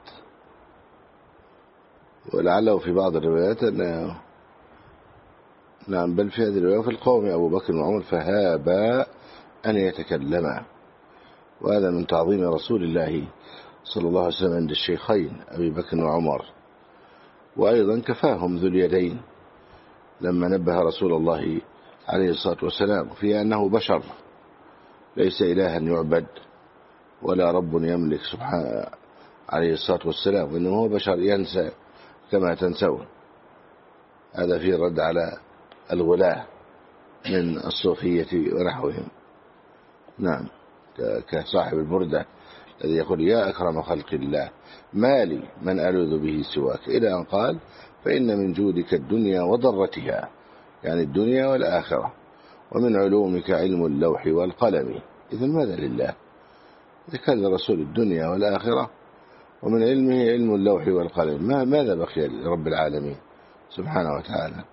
ولعله في بعض الروايات أن نعم بل في هذه الرواية في القوم أبو بكر وعمر فهابا أن يتكلما، وهذا من تعظيم رسول الله صلى الله عليه وسلم عند الشيخين أبي بكر وعمر. وأيضا كفاهم ذو اليدين لما نبه رسول الله عليه الصلاة والسلام في أنه بشر ليس إلها يعبد ولا رب يملك سبحانه عليه الصلاة والسلام، وإنما هو بشر ينسى كما تنسون. هذا فيه رد على الغلاة من الصوفية ونحوهم. نعم، كصاحب البردة الذي يقول: يا أكرم خلق الله ما لي من ألوذ به سواك، إلى أن قال: فإن من جودك الدنيا وضرتها، يعني الدنيا والآخرة، ومن علومك علم اللوح والقلم. إذن ماذا لله؟ إذا كان لرسول الدنيا والآخرة ومن علمه علم اللوح والقلم. ما ماذا بقي لرب العالمين سبحانه وتعالى؟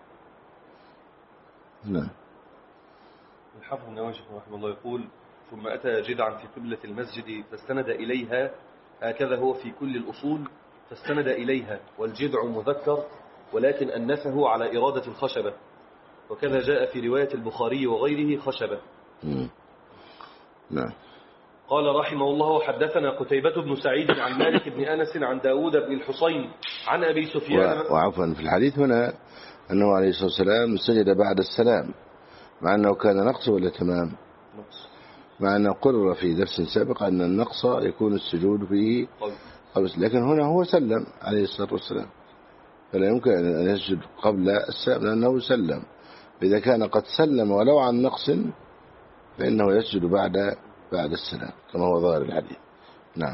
نعم. الحافظ النووي رحمه الله يقول: ثم أتى جذعا في قبلة المسجد فاستند إليها، هكذا هو في كل الأصول، فاستند إليها، والجذع مذكر ولكن أنثه على إرادة الخشبة، وكذا جاء في رواية البخاري وغيره خشبة. نعم. قال رحمه الله: حدثنا قتيبة بن سعيد عن مالك بن أنس عن داود بن الحصين عن أبي سفيان. وعفوا في الحديث هنا أنه عليه الصلاة والسلام سجد بعد السلام، مع أنه كان نقص ولا تمام؟ نقص. مع أنه قرر في درس سابق أن النقص يكون السجود فيه قبل، لكن هنا هو سلم عليه الصلاة والسلام، فلا يمكن أن يسجد قبل السلام لأنه سلم. إذا كان قد سلم ولو عن نقص فإنه يسجد بعد بعد السلام كما هو ظاهر الحديث. نعم.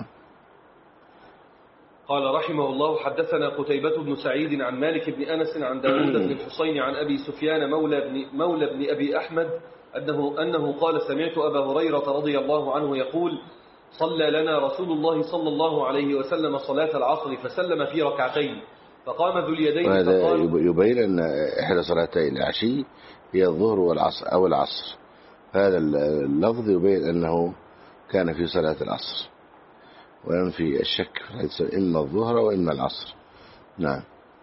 قال رحمه الله: حدثنا قتيبة بن سعيد عن مالك بن أنس عن داود بن الحصين عن أبي سفيان مولى بن, مولى بن أبي أحمد أنه, أنه قال: سمعت أبا هريرة رضي الله عنه يقول: صلى لنا رسول الله صلى الله عليه وسلم صلاة العصر فسلم في ركعتين، فقام ذو اليدين وهذا فقال: يبين أن إحدى صلاتي العشي هي الظهر والعصر أو العصر. هذا اللفظ يبين أنه كان في صلاة العصر، وينفي الشك إما الظهر وإما العصر. نعم.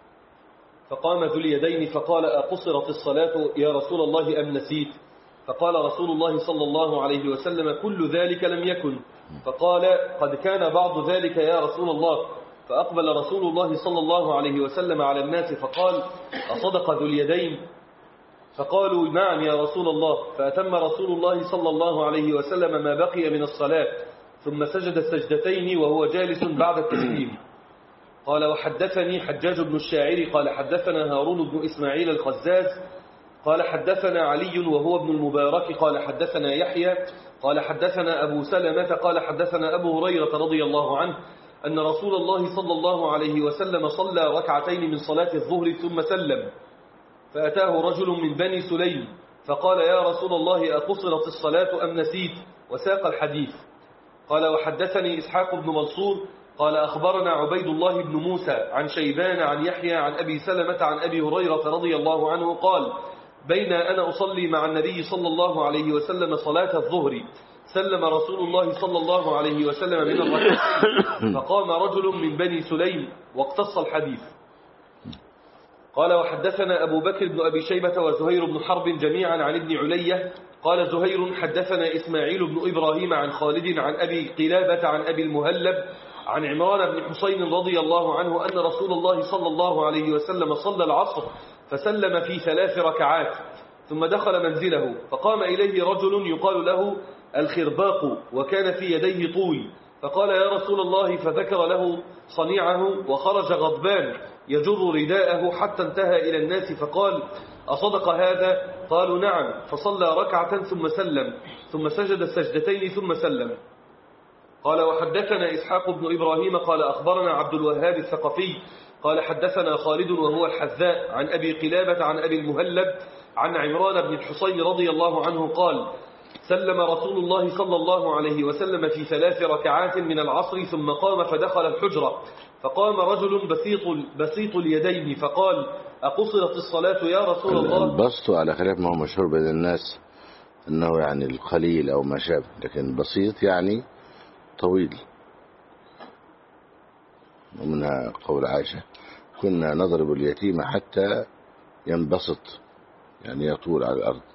فقام ذو اليدين فقال: أقصرت الصلاة يا رسول الله أم نسيت؟ فقال رسول الله صلى الله عليه وسلم: كل ذلك لم يكن. فقال: قد كان بعض ذلك يا رسول الله. فأقبل رسول الله صلى الله عليه وسلم على الناس فقال: أصدق ذو اليدين؟ فقالوا: نعم يا رسول الله. فأتم رسول الله صلى الله عليه وسلم ما بقي من الصلاة، ثم سجد السجدتين وهو جالس بعد التسليم. قال: وحدثني حجاج بن الشاعر قال حدثنا هارون بن إسماعيل الخزاز قال حدثنا علي وهو ابن المبارك قال حدثنا يحيى قال حدثنا أبو سلمة قال حدثنا أبو هريرة رضي الله عنه أن رسول الله صلى الله عليه وسلم صلى ركعتين من صلاة الظهر ثم سلم، فأتاه رجل من بني سليم فقال: يا رسول الله أقصرت الصلاة أم نسيت؟ وساق الحديث. قال: وحدثني إسحاق بن منصور قال أخبرنا عبيد الله بن موسى عن شيبان عن يحيى عن أبي سلمة عن أبي هريرة رضي الله عنه قال: بين أنا أصلي مع النبي صلى الله عليه وسلم صلاة الظهر سلم رسول الله صلى الله عليه وسلم من الركعتين، فقام رجل من بني سليم واقتص الحديث. قال: وحدثنا أبو بكر بن أبي شيبة وزهير بن حرب جميعا عن ابن علية قال زهير: حدثنا إسماعيل بن إبراهيم عن خالد عن أبي قلابة عن أبي المهلب عن عمران بن حسين رضي الله عنه أن رسول الله صلى الله عليه وسلم صلى العصر فسلم في ثلاث ركعات ثم دخل منزله، فقام إليه رجل يقال له الخرباق وكان في يديه طول، فقال: يا رسول الله، فذكر له صنيعه وخرج غضبان يجر رداءه حتى انتهى إلى الناس فقال: أصدق هذا؟ قالوا: نعم. فصلى ركعة ثم سلم ثم سجد السجدتين ثم سلم. قال: وحدثنا إسحاق بن إبراهيم قال أخبرنا عبد الوهاب الثقفي قال حدثنا خالد وهو الحذاء عن أبي قلابة عن أبي المهلب عن عمران بن الحصين رضي الله عنه قال: سلم رسول الله صلى الله عليه وسلم في ثلاث ركعات من العصر ثم قام فدخل الحجرة، فقام رجل بسيط, بسيط اليدين فقال: أقصرت الصلاة يا رسول الله؟ البسط على خلاف ما هو مشهور بين الناس أنه يعني القليل أو ما شابه، لكن بسيط يعني طويل. ومنها قول عائشة: كنا نضرب اليتيم حتى ينبسط، يعني يطول على الأرض.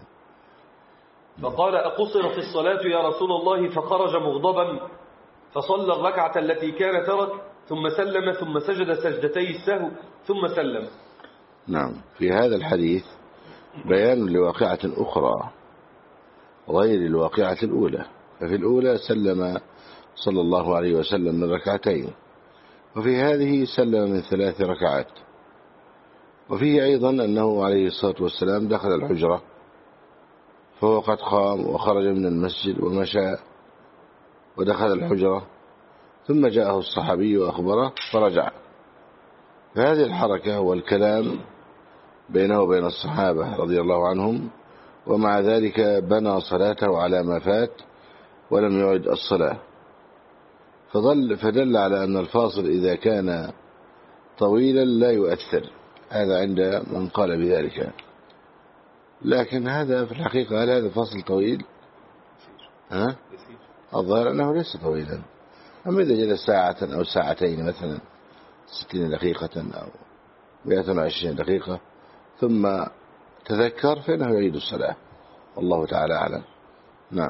فقال: أقصرت الصلاة يا رسول الله؟ فخرج مغضبا فصلى الركعة التي كان ترك ثم سلم ثم سجد سجدتي السهو ثم سلم. نعم. في هذا الحديث بيان لواقعة أخرى غير الواقعة الأولى. ففي الأولى سلم صلى الله عليه وسلم من ركعتين، وفي هذه سلم من ثلاث ركعات. وفيه أيضا أنه عليه الصلاة والسلام دخل الحجرة فهو قد قام وخرج من المسجد ومشى ودخل الحجرة، ثم جاءه الصحابي وأخبره فرجع. فهذه الحركة والكلام بينه وبين الصحابة رضي الله عنهم، ومع ذلك بنى صلاته على ما فات ولم يعد الصلاة. فظل فدل على أن الفاصل إذا كان طويلا لا يؤثر، هذا عند من قال بذلك. لكن هذا في الحقيقة هل هذا فاصل طويل؟ ها؟ الظاهر أنه ليس طويلا. أما إذا جلس ساعة أو ساعتين مثلا ستين دقيقة أو مئة وعشرين دقيقة ثم تذكر فإنه يعيد الصلاة، والله تعالى أعلم. نعم.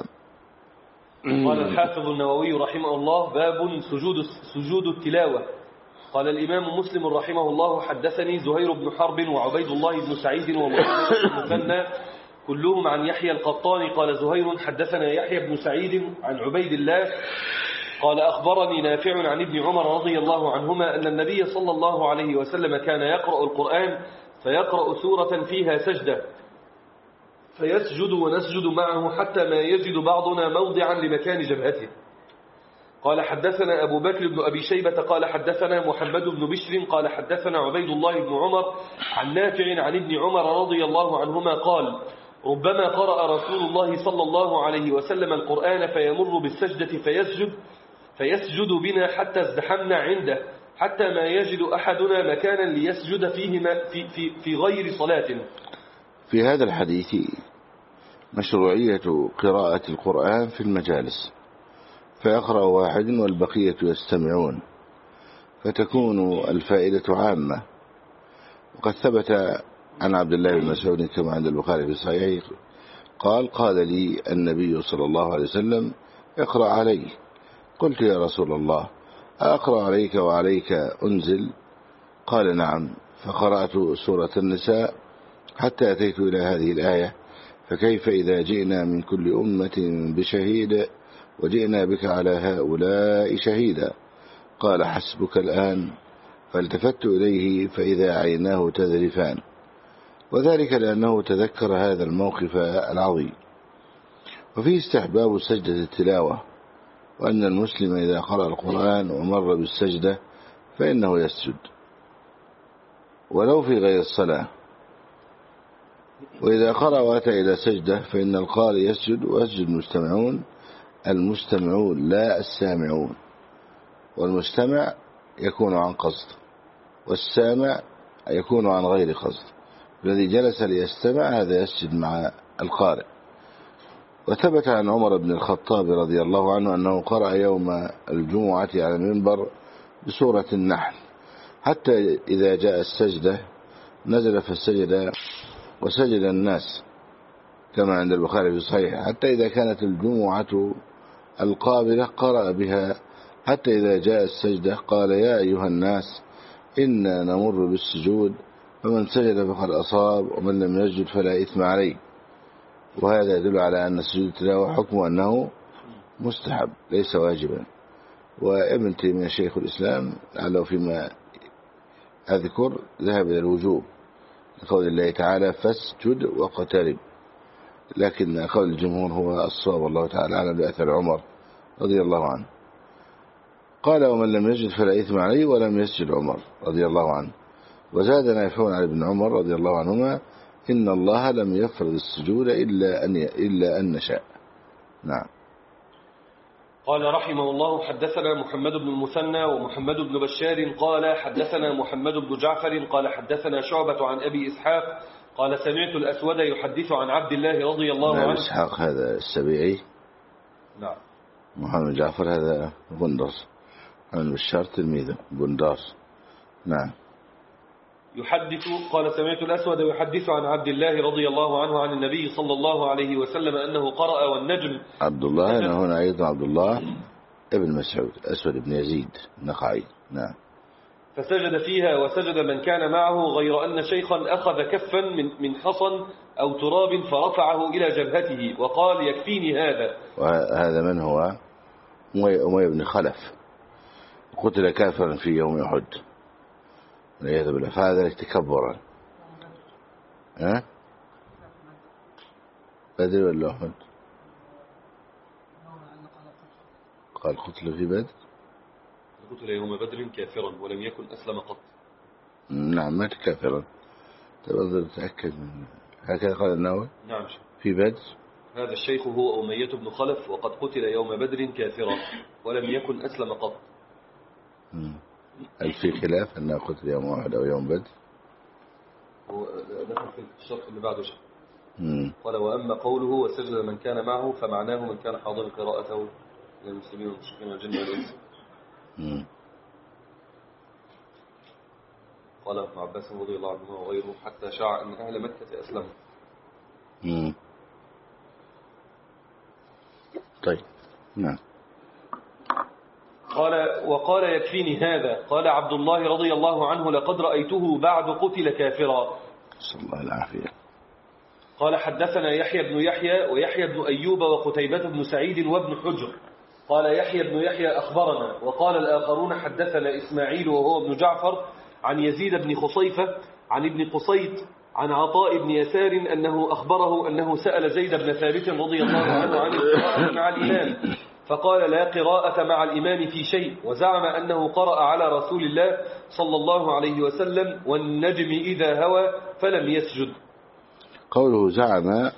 قال الحافظ النووي رحمه الله: باب سجود سجود التلاوة. قال الإمام مسلم رحمه الله: حدثني زهير بن حرب وعبيد الله بن سعيد ومحمد بن مثنى كلهم عن يحيى القطان. قال زهير: حدثنا يحيى بن سعيد عن عبيد الله قال أخبرني نافع عن ابن عمر رضي الله عنهما أن النبي صلى الله عليه وسلم كان يقرأ القرآن فيقرأ سورة فيها سجدة فيسجد ونسجد معه حتى ما يجد بعضنا موضعا لمكان جبهته. قال حدثنا أبو بكر بن أبي شيبة قال حدثنا محمد بن بشر قال حدثنا عبيد الله بن عمر عن نافع عن ابن عمر رضي الله عنهما قال: ربما قرأ رسول الله صلى الله عليه وسلم القرآن فيمر بالسجدة فيسجد فيسجد بنا حتى ازدحمنا عنده حتى ما يجد أحدنا مكانا ليسجد فيه في, في, في غير صلاة. في هذا الحديث مشروعية قراءة القرآن في المجالس، فيقرأ واحد والبقية يستمعون فتكون الفائدة عامة. وقد ثبت عن عبد الله بن مسعود كما عند البخاري في صحيح قال: قال لي النبي صلى الله عليه وسلم: اقرأ علي. قلت: يا رسول الله أقرأ عليك وعليك أنزل؟ قال: نعم. فقرأت سورة النساء حتى أتيت إلى هذه الآية: فكيف إذا جئنا من كل أمة بشهيد وجئنا بك على هؤلاء شهيدا. قال: حسبك الآن. فالتفت إليه فإذا عيناه تذرفان، وذلك لأنه تذكر هذا الموقف العظيم. وفيه استحباب سجدة التلاوة، وأن المسلم إذا قرأ القرآن ومر بالسجدة فإنه يسجد ولو في غير الصلاة. وإذا قرأ وأتى إلى سجدة فإن القارئ يسجد ويسجد المستمعون، المستمعون لا السامعون. والمستمع يكون عن قصد والسامع يكون عن غير قصد. الذي جلس ليستمع هذا يسجد مع القارئ. وثبت عن عمر بن الخطاب رضي الله عنه أنه قرأ يوم الجمعة على المنبر بسورة النحل حتى إذا جاء السجدة نزل فالسجد وسجد الناس كما عند البخاري في صحيح، حتى إذا كانت الجمعة القابلة قرأ بها حتى إذا جاء السجدة قال: يا أيها الناس إنا نمر بالسجود فمن سجد فقد أصاب ومن لم يسجد فلا إثم عليه. وهذا يدل على أن سجود التلاوة حكمه أنه مستحب ليس واجبا. وابن تيمية شيخ الإسلام لعله فيما أذكر ذهب إلى الوجوب لقول الله تعالى: فاسجد واقترب، لكن قول الجمهور هو الصواب والله تعالى أعلم بأثر عمر رضي الله عنه. قال: ومن لم يسجد فلا إثم عليه ولم يسجد عمر رضي الله عنه. وزاد نافع عن ابن عمر رضي الله عنهما: إن الله لم يفرض السجود إلا أن إلا أن نشاء. نعم. قال رحمه الله: حدثنا محمد بن المثنى ومحمد بن بشار قال حدثنا محمد بن جعفر قال حدثنا شعبة عن أبي إسحاق قال سمعت الأسود يحدث عن عبد الله رضي الله عنه. إسحاق هذا السبيعي. نعم. محمد جعفر هذا غندر. محمد بشار تلميذه غندار. نعم. يحدث قال سمعت الأسود يحدث عن عبد الله رضي الله عنه عن النبي صلى الله عليه وسلم أنه قرأ والنجم. عبد الله أنا هنا أيضا عبد الله ابن مسعود أسود بن يزيد النخعي. نعم. فسجد فيها وسجد من كان معه غير أن شيخا أخذ كفا من من حصن أو تراب فرفعه إلى جبهته وقال: يكفيني هذا. وهذا من هو؟ أمية بن خلف، قتل كافرا في يوم أحد والعياذ بالله، فهذا تكبرا. ها؟ بدر ولا أحد؟ قال قتل في بدر. قتل يوم بدر كافرا ولم يكن أسلم قط. نعم مات كافرا. تبغى تتأكد من هكذا قال النووي. نعم. في بدر. هذا الشيخ هو أمية بن خلف وقد قتل يوم بدر كافرا ولم يكن أسلم قط. هل في خلاف أنه قتل يوم واحد أو يوم بدر؟ دخل في الشرط اللي بعده شيء. قال وأما قوله وسجد من كان معه فمعناه من كان حاضر قراءته للمسلمين والمشركين والجن والإنس. قال ابن عباس رضي الله عنه وغيره حتى شاع أن أهل مكة أسلموا. مم. طيب نعم. قال وقال يكفيني هذا. قال عبد الله رضي الله عنه لقد رأيته بعد قتل كافرا. صلى الله العافية. قال حدثنا يحيى بن يحيى ويحيى بن أيوب وقتيبة بن سعيد وابن حجر. قال يحيى بن يحيى أخبرنا. وقال الآخرون حدثنا إسماعيل وهو ابن جعفر عن يزيد بن خصيفة عن ابن قصيد عن عطاء بن يسار أنه أخبره أنه سأل زيد بن ثابت رضي الله عنه عن القراءة مع الإمام فقال لا قراءة مع الإمام في شيء وزعم أنه قرأ على رسول الله صلى الله عليه وسلم والنجم إذا هوى فلم يسجد. قوله زعم،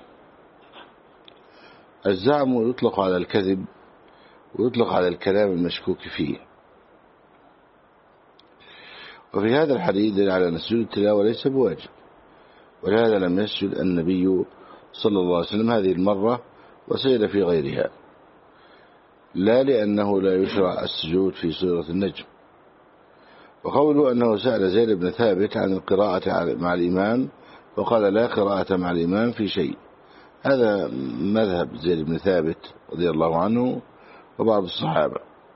الزعم يطلق على الكذب ويطلق على الكلام المشكوك فيه. وفي هذا الحديث دل على أن سجود التلاوة ليس بواجب، ولهذا لم يسجد النبي صلى الله عليه وسلم هذه المرة وسجد في غيرها، لا لأنه لا يشرع السجود في سورة النجم. وقوله أنه سأل زيد بن ثابت عن القراءة مع الإمام وقال لا قراءة مع الإمام في شيء، هذا مذهب زيد بن ثابت رضي الله عنه وبعض الصحابة.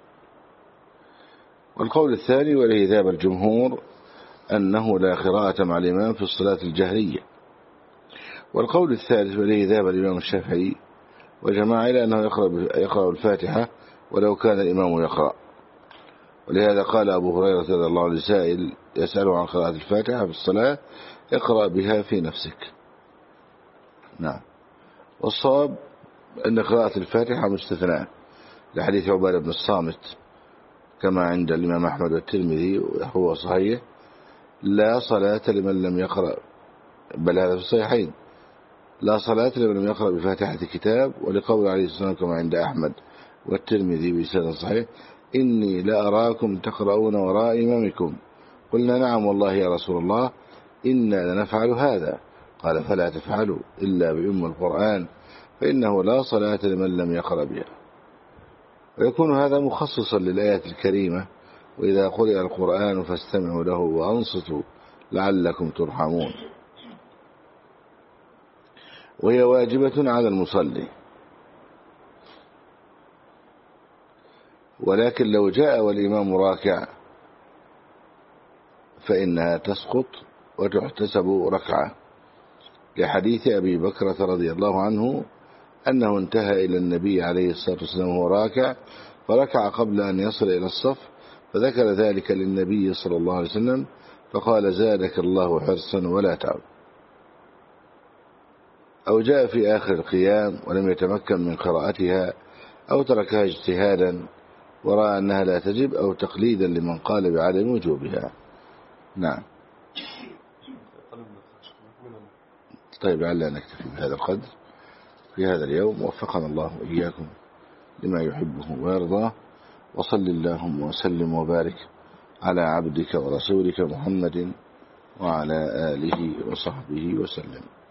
والقول الثاني وله ذهب الجمهور أنه لا قراءة مع الإمام في الصلاة الجهرية. والقول الثالث وله ذهب الإمام الشافعي وجماعة إلى أنه يقرأ, يقرأ الفاتحة ولو كان الإمام يقرأ. ولهذا قال أبو هريرة رضي الله عنه لسائل يسأله عن قراءة الفاتحة في الصلاة اقرأ بها في نفسك. نعم. والصواب أن قراءة الفاتحة مستثناء لحديث عبادة بن الصامت كما عند الإمام أحمد والترمذي وهو صحيح لا صلاة لمن لم يقرأ، بل هذا في الصحيحين لا صلاة لمن لم يقرأ بفاتحة كتاب. ولقول عليه الصلاة والسلام كما عند أحمد والترمذي بسند صحيح إني لأراكم تقرؤون وراء إمامكم. قلنا نعم والله يا رسول الله إنا لنفعل هذا. قال فلا تفعلوا إلا بأم القرآن فإنه لا صلاة لمن لم يقرأ بها. ويكون هذا مخصصا للآيات الكريمة وإذا قرئ القرآن فاستمعوا له وأنصتوا لعلكم ترحمون. وهي واجبة على المصلي، ولكن لو جاء والإمام راكع فإنها تسقط وتحتسب ركعة، لحديث أبي بكرة رضي الله عنه أنه انتهى إلى النبي عليه الصلاة والسلام وهو راكع فركع قبل أن يصل إلى الصف فذكر ذلك للنبي صلى الله عليه وسلم فقال زادك الله حرصا ولا تعب. أو جاء في آخر القيام ولم يتمكن من قراءتها أو تركها اجتهادا ورأى أنها لا تجب أو تقليدا لمن قال بعدم وجوبها. نعم. طيب لعلنا نكتفي بهذا القدر في هذا اليوم. وفقنا الله وإياكم لما يحبه ويرضاه. وصل اللهم وسلم وبارك على عبدك ورسولك محمد وعلى آله وصحبه وسلم.